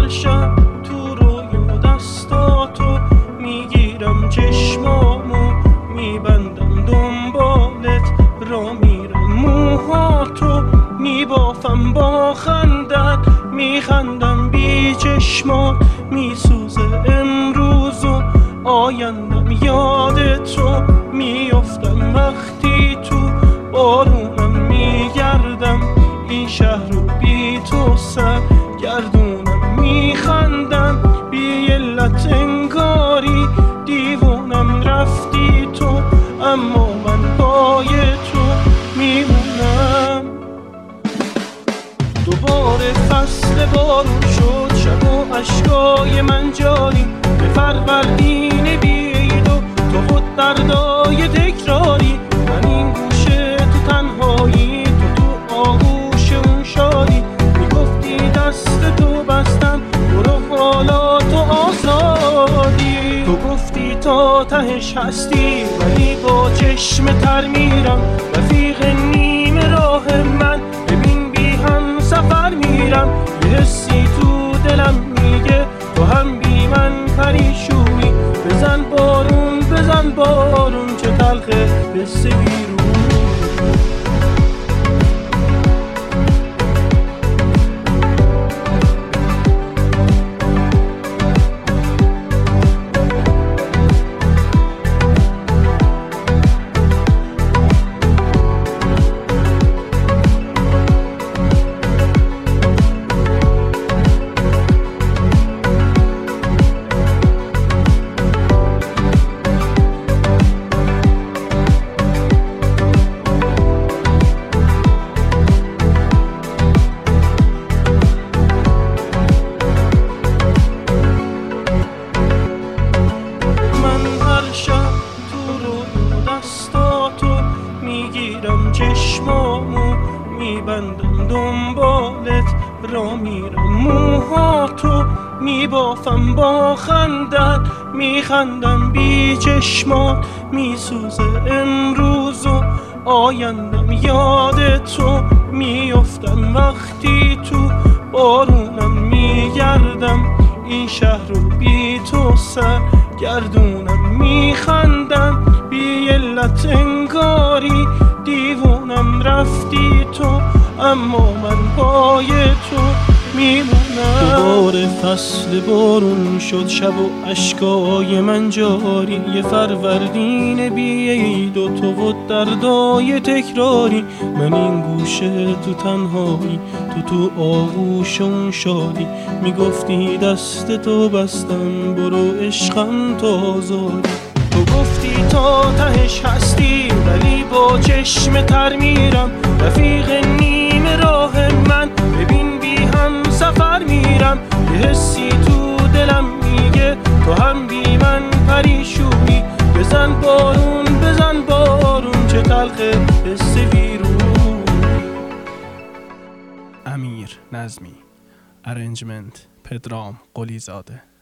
هر شب تو روی دستاتو میگیرم، چشمامو میبندم دنبالت را میرم، موهاتو میبافم با خندت، میخندم بی چشمات، میسوزه امروز و آیندم یاد تو، میافتم وقتی تو بارونم، میگردم این شهر رو بی تو سر گردونم، میخندم بی علت انگاری دیوونم، رفتی تو اما من پای تو میمونم. دوباره فصل بارون شد، شب و اشکای من جاری، به فروردین بیعید و تو خود دردای تکراری، من این گوشه تو تنهایی، تو آغوش اون شادی، میگفتی دست تو بستم برو حالا تو آزادی، تو گفتی تا تهش هستی ولی با چشم تر میرم، رفیق نیم راه من ببین بی هم سفر میرم، یه حسی تو دلم میگه تو هم بی من پریشونی، بزن بارون چه تلخه قصه بیرون. چشمامو میبندم دنبالت را میرم، موهاتو میبافم با خندت، میخندم بی چشمات، میسوزه امروز و آیندم یاد تو، میافتم وقتی تو بارونم، میگردم این شهر رو بی تو سر گردونم، میخندم بی علت انگاری دیوونم، رفتی تو اما من پای تو میمونم. دوباره فصل بارون شد، شب و اشکای من جاری، یه فروردین بیعید و تو و دردای تکراری، من این گوشه تو تنهایی، تو آغوش اون شادی، میگفتی دست تو بستم برو عشقم تو آزادی، تو گفتی تا تهش هستی ولی با چشم تر میرم، رفیق نیم راه من ببین بی هم سفر میرم، یه حسی تو دلم میگه تو هم بی من پریشونی، بزن بارون چه تلخه قصه بیرون. امیر نظمی، ارنجمنت پدرام قلی زاده.